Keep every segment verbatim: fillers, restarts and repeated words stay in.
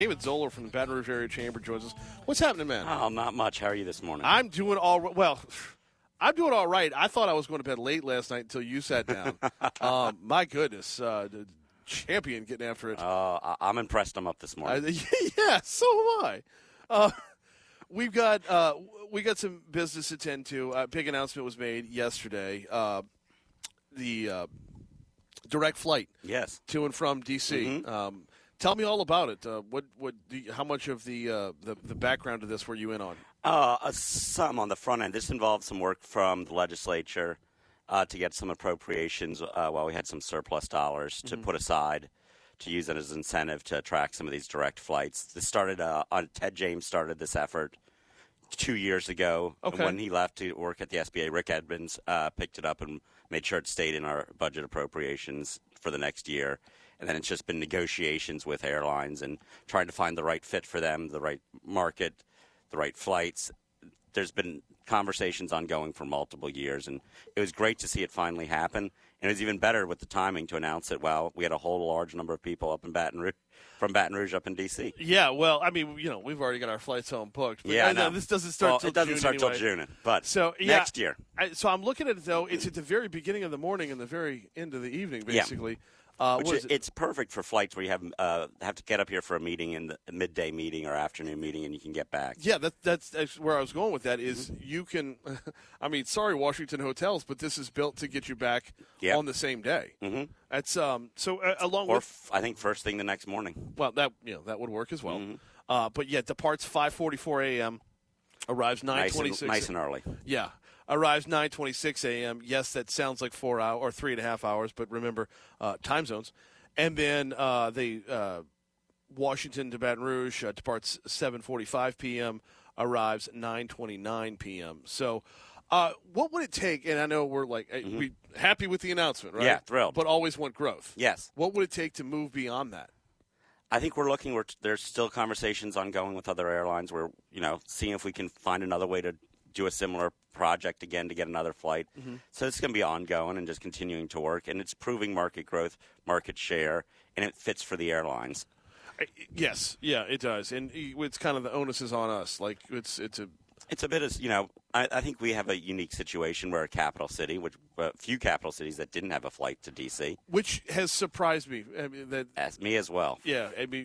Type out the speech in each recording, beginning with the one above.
David Zoller from the Baton Rouge Area Chamber joins us. What's happening, man? Oh, not much. How are you this morning? I'm doing all right. Well, I'm doing all right. I thought I was going to bed late last night until you sat down. um, my goodness, uh, the champion getting after it. Uh, I'm impressed. I'm up this morning. Uh, yeah, so am I. Uh, we've got uh, we got some business to attend to. A big announcement was made yesterday. Uh, the uh, direct flight, yes, to and from D C. Mm-hmm. Um, Tell me all about it. Uh, what, what, do you, how much of the, uh, the the background of this were you in on? Uh, uh, some on the front end. This involved some work from the legislature uh, to get some appropriations uh, while we had some surplus dollars to mm-hmm. put aside to use it as incentive to attract some of these direct flights. This started uh, on Ted James started this effort two years ago. Okay. When he left to work at the S B A, Rick Edmonds uh, picked it up and made sure it stayed in our budget appropriations for the next year. And then it's just been negotiations with airlines and trying to find the right fit for them, the right market, the right flights. There's been conversations ongoing for multiple years, and it was great to see it finally happen. And it was even better with the timing to announce it. Well, we had a whole large number of people up in Baton Rouge, from Baton Rouge up in D C. Yeah, well, I mean, you know, we've already got our flights home booked. But yeah, I know. This doesn't start well, till it doesn't June start anyway. till June, but so, yeah, next year. I, so I'm looking at it, though. It's at the very beginning of the morning and the very end of the evening, basically. Yeah. Uh, Which is it? It's perfect for flights where you have uh, have to get up here for a meeting, in the a midday meeting or afternoon meeting, and you can get back. Yeah, that, that's, that's where I was going with that is mm-hmm. you can – I mean, sorry, Washington hotels, but this is built to get you back yep. on the same day. Mm-hmm. That's um, so uh, along or with f- – I think first thing the next morning. Well, that you know that would work as well. Mm-hmm. Uh, but, yeah, departs five forty-four a.m., arrives nine twenty-six. Nice and, nice and early. Yeah. Arrives nine twenty-six a.m. Yes, that sounds like four hours or three and a half hours, but remember uh, time zones. And then uh, the uh, Washington to Baton Rouge uh, departs seven forty-five p.m., arrives nine twenty-nine p.m. So uh, what would it take, and I know we're like mm-hmm. we happy with the announcement, right? Yeah, thrilled. But always want growth. Yes. What would it take to move beyond that? I think we're looking, we're, there's still conversations ongoing with other airlines. We're, you know, seeing if we can find another way to do a similar project again to get another flight. Mm-hmm. So it's going to be ongoing and just continuing to work. And it's proving market growth, market share, and it fits for the airlines. Yes, yeah, it does. And it's kind of the onus is on us. Like, it's it's a... It's a bit as, you know, I, I think we have a unique situation where a capital city, which uh, few capital cities that didn't have a flight to D C. Which has surprised me. I mean, that as me as well. Yeah, I mean,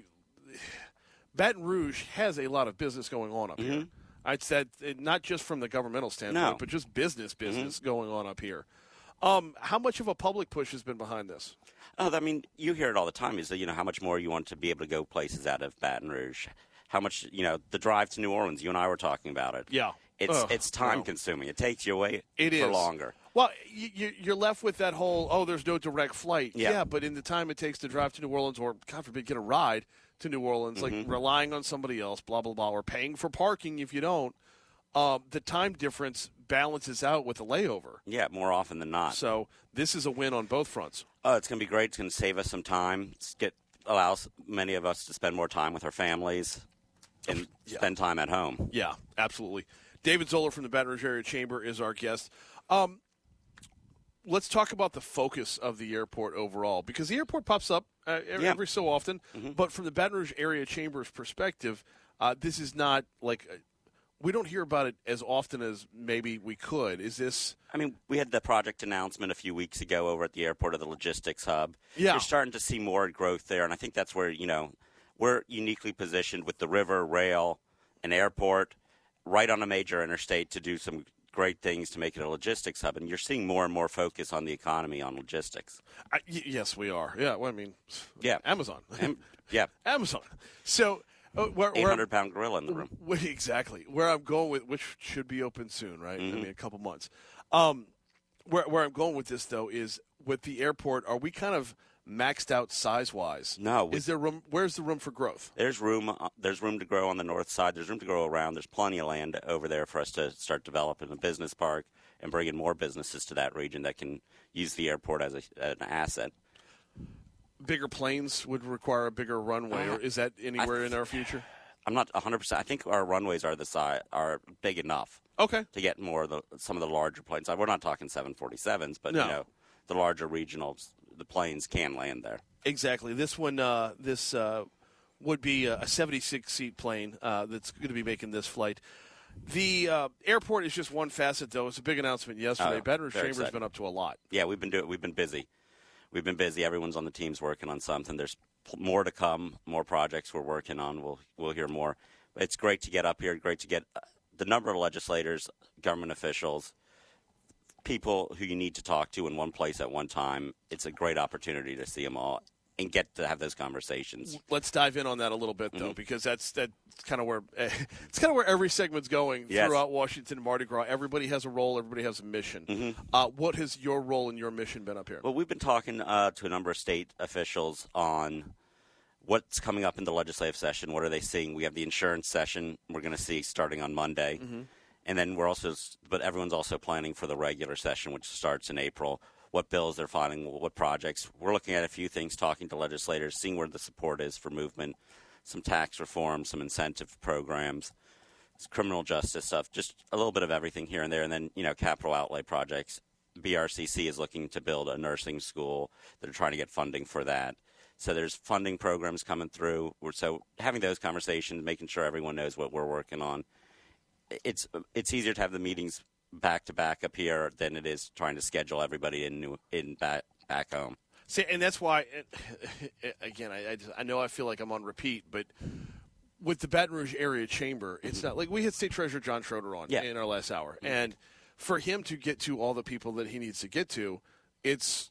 Baton Rouge has a lot of business going on up mm-hmm. here. I'd said not just from the governmental standpoint, no. but just business business mm-hmm. going on up here. Um, how much of a public push has been behind this? Oh, I mean, you hear it all the time. Is that, you know, how much more you want to be able to go places out of Baton Rouge. How much, you know, the drive to New Orleans, you and I were talking about it. Yeah. It's Ugh, it's time wow. consuming. It takes you away it for is. longer. Well, you, you're left with that whole, oh, there's no direct flight. Yeah. yeah, but in the time it takes to drive to New Orleans or, God forbid, get a ride to New Orleans, mm-hmm. like relying on somebody else, blah, blah, blah, or paying for parking if you don't, um, the time difference balances out with a layover. Yeah, more often than not. So this is a win on both fronts. Oh, it's going to be great. It's going to save us some time. It's get allows many of us to spend more time with our families and yeah. spend time at home. Yeah, absolutely. David Zoller from the Baton Rouge Area Chamber is our guest. Um, let's talk about the focus of the airport overall, because the airport pops up uh, every, yeah. every so often. Mm-hmm. But from the Baton Rouge Area Chamber's perspective, uh, this is not like uh, we don't hear about it as often as maybe we could. Is this? I mean, we had the project announcement a few weeks ago over at the airport of the logistics hub. Yeah. You're starting to see more growth there, and I think that's where, you know, we're uniquely positioned with the river, rail, and airport right on a major interstate to do some great things to make it a logistics hub. And you're seeing more and more focus on the economy, on logistics. I, y- yes, we are. Yeah, well, I mean, yeah. Amazon. Am- yeah. Amazon. So uh, where, eight hundred pound gorilla in the room. Where, exactly. Where I'm going with, which should be open soon, right? Mm-hmm. I mean, a couple months. Um, where, where I'm going with this, though, is with the airport, are we kind of maxed out size-wise? No. Is there room? Where's the room for growth? There's room. Uh, there's room to grow on the north side. There's room to grow around. There's plenty of land over there for us to start developing a business park and bringing more businesses to that region that can use the airport as a, an asset. Bigger planes would require a bigger runway, uh, or is that anywhere th- in our future? I'm not one hundred percent. I think our runways are the size are big enough. Okay. To get more of the some of the larger planes. We're not talking seven forty-sevens, but no. you know, the larger regionals, the planes can land there. Exactly. This one, uh, this uh, would be a seventy-six seat plane uh, that's going to be making this flight. The uh, airport is just one facet, though. It's a big announcement yesterday. Oh, Baton Rouge very Chamber's exciting. been up to a lot. Yeah, we've been doing. We've been busy. We've been busy. Everyone's on the teams working on something. There's p- more to come. More projects we're working on. We'll we'll hear more. It's great to get up here. Great to get uh, the number of legislators, government officials, people who you need to talk to in one place at one time. It's a great opportunity to see them all and get to have those conversations. Let's dive in on that a little bit, though, Mm-hmm. because that's that's kind of where it's kind of where every segment's going Yes. throughout Washington and Mardi Gras. Everybody has a role. Everybody has a mission. Mm-hmm. Uh, what has your role and your mission been up here? Well, we've been talking uh, to a number of state officials on what's coming up in the legislative session. What are they seeing? We have the insurance session we're going to see starting on Monday. Mm-hmm. And then we're also, but everyone's also planning for the regular session, which starts in April. What bills they're filing, what projects. We're looking at a few things, talking to legislators, seeing where the support is for movement, some tax reform, some incentive programs, some criminal justice stuff, just a little bit of everything here and there. And then, you know, capital outlay projects. B R C C is looking to build a nursing school. They're trying to get funding for that. So there's funding programs coming through. We're, so having those conversations, making sure everyone knows what we're working on. It's it's easier to have the meetings back to back up here than it is trying to schedule everybody in new, in back back home. See, and that's why, again, I, I, just, I know I feel like I'm on repeat, but with the Baton Rouge Area Chamber, it's not like we had State Treasurer John Schroeder on Yeah. in our last hour, and for him to get to all the people that he needs to get to, it's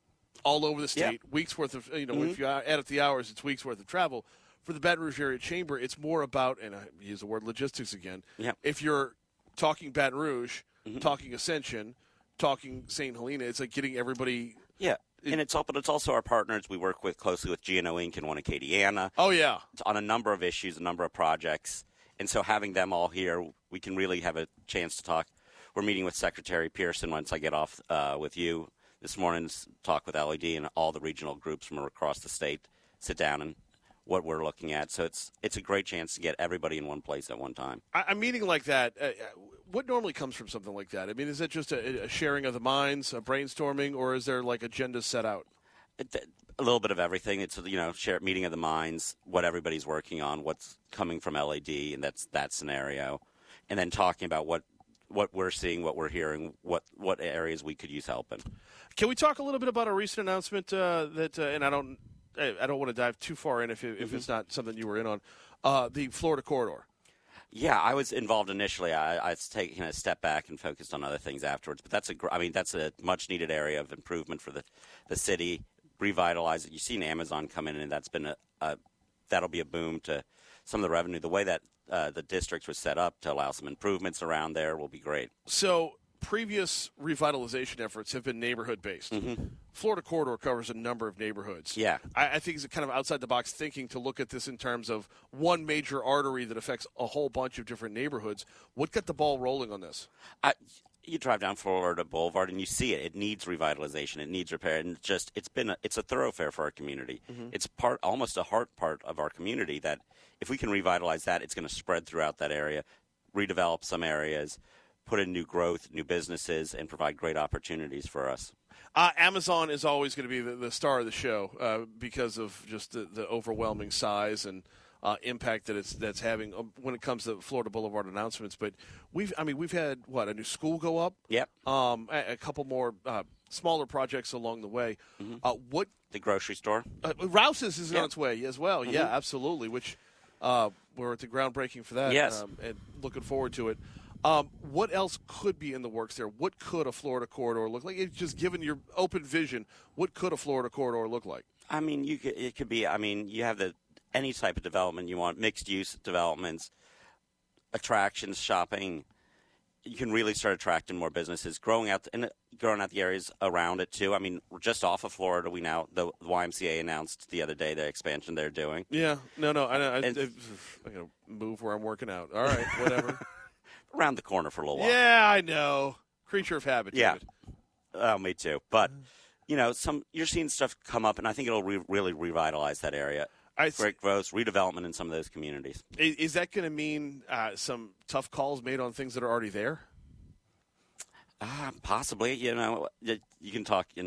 all over the state. Yeah. Weeks worth of, you know, Mm-hmm. if you add up the hours, it's weeks worth of travel. For the Baton Rouge Area Chamber, it's more about, and I use the word logistics again. Yeah. If you're talking Baton Rouge, Mm-hmm. talking Ascension, talking Saint Helena, it's like getting everybody. Yeah, and it's all, but it's also our partners. We work with closely with G N O Incorporated and one Acadiana Oh yeah, on a number of issues, a number of projects, and so having them all here, we can really have a chance to talk. We're meeting with Secretary Pearson once I get off uh, with you this morning. to Talk with L E D and all the regional groups from across the state. Sit down and what we're looking at. So it's it's a great chance to get everybody in one place at one time. I, a meeting like that. Uh, what normally comes from something like that? I mean, is it just a, a sharing of the minds, a brainstorming, or is there like agendas set out? It, a little bit of everything. It's, you know, share meeting of the minds, what everybody's working on, what's coming from L A D, and that's that scenario, and then talking about what what we're seeing, what we're hearing, what what areas we could use help in. Can we talk a little bit about a recent announcement uh, that, uh, and I don't, I don't want to dive too far in if it, if Mm-hmm. it's not something you were in on, uh, the Florida corridor. Yeah, I was involved initially. I, I was taking a step back and focused on other things afterwards. But that's a, gr- I mean, that's a much needed area of improvement for the, the city. Revitalize it. You've seen Amazon come in, and that's been a, a that'll be a boom to some of the revenue. The way that uh, the district was set up to allow some improvements around there will be great. So previous revitalization efforts have been neighborhood based. Florida corridor covers a number of neighborhoods. Yeah. I, I think it's kind of outside the box thinking to look at this in terms of one major artery that affects a whole bunch of different neighborhoods. What got the ball rolling on this? I, you drive down Florida Boulevard and you see it. It needs revitalization. It needs repair. And just it's been a, it's a thoroughfare for our community. It's part almost a heart part of our community that if we can revitalize that, it's going to spread throughout that area, redevelop some areas, put in new growth, new businesses, and provide great opportunities for us. Uh, Amazon is always going to be the, the star of the show uh, because of just the, the overwhelming size and uh, impact that it's that's having uh, when it comes to Florida Boulevard announcements. But we've, I mean, we've had what a new school go up. Yep. Um, a, a couple more uh, smaller projects along the way. Uh, what The grocery store. uh, Rouse's is Yep. on its way as well. Yeah, absolutely. Which uh, we're at the groundbreaking for that. Yes. Um, and looking forward to it. Um, what else could be in the works there? What could a Florida corridor look like? It's just given your open vision, what could a Florida corridor look like? I mean, you could, it could be. I mean, you have the any type of development you want, mixed use developments, attractions, shopping. You can really start attracting more businesses, growing out and growing out the areas around it too. I mean, we're just off of Florida. We now the Y M C A announced the other day the expansion they're doing. Yeah, no, no, I, I, I, And- I'm gonna move where I'm working out. All right, whatever. Around the corner for a little while. Yeah, I know. Creature of habit. Yeah. David. Oh, me too. But you know, some you're seeing stuff come up, and I think it'll re- really revitalize that area. I, Great growth, redevelopment in some of those communities. is, is that going to mean uh, some tough calls made on things that are already there? Uh, possibly, you know, you you can talk in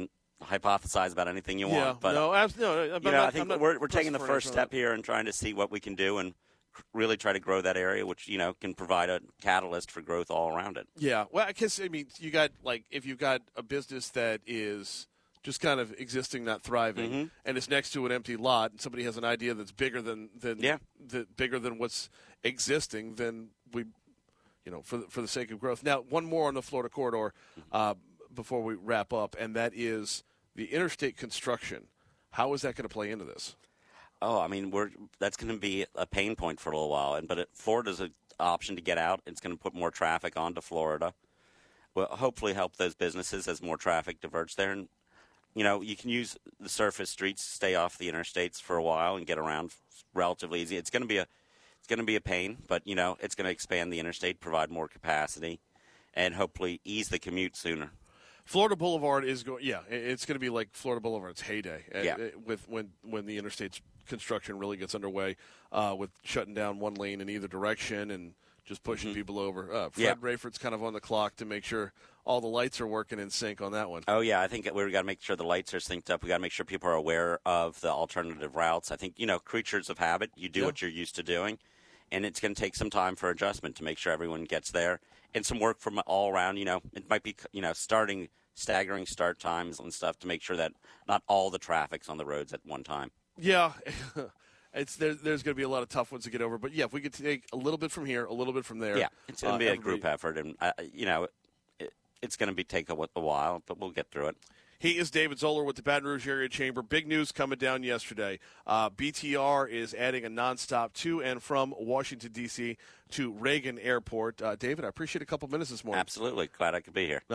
hypothesize about anything you yeah, want. But no, abs- no, I'm you know, not, I think I'm not we're we're taking the pressing for first an answer on step that. here and trying to see what we can do and really try to grow that area, which you know can provide a catalyst for growth all around it. Yeah, well, I guess I mean you got like if you've got a business that is just kind of existing, not thriving, Mm-hmm. and it's next to an empty lot, and somebody has an idea that's bigger than than Yeah. the, bigger than what's existing, then we, you know, for the, for the sake of growth. Now, one more on the Florida corridor uh, before we wrap up, and that is the interstate construction. How is that going to play into this? Oh, I mean, we're that's going to be a pain point for a little while, and but it, Florida's an option to get out. It's going to put more traffic onto Florida. Will hopefully help those businesses as more traffic diverts there. And you know, you can use the surface streets, stay off the interstates for a while, and get around relatively easy. It's going to be a it's going to be a pain, but you know, it's going to expand the interstate, provide more capacity, and hopefully ease the commute sooner. Florida Boulevard is going. Yeah, it- it's going to be like Florida Boulevard's heyday. uh, Yeah. uh, with when when the interstate construction really gets underway, uh, with shutting down one lane in either direction and just pushing Mm-hmm. people over. Uh, Fred Yeah. Rayford's kind of on the clock to make sure all the lights are working in sync on that one. Oh yeah, I think we've got to make sure the lights are synced up. We got to make sure people are aware of the alternative routes. I think you know, creatures of habit. You do Yeah. what you're used to doing, and it's going to take some time for adjustment to make sure everyone gets there, and some work from all around. You know, it might be you know starting staggering start times and stuff to make sure that not all the traffic's on the roads at one time. Yeah. It's there, there's going to be a lot of tough ones to get over, but yeah, if we could take a little bit from here, a little bit from there. Yeah, it's going uh, to be a everybody- group effort, and uh, you know, it, it's going to be take a, a while, but we'll get through it. He is David Zoller with the Baton Rouge Area Chamber. Big news coming down yesterday. Uh, B T R is adding a nonstop to and from Washington, D C to Reagan Airport. Uh, David, I appreciate a couple minutes this morning. Absolutely, glad I could be here.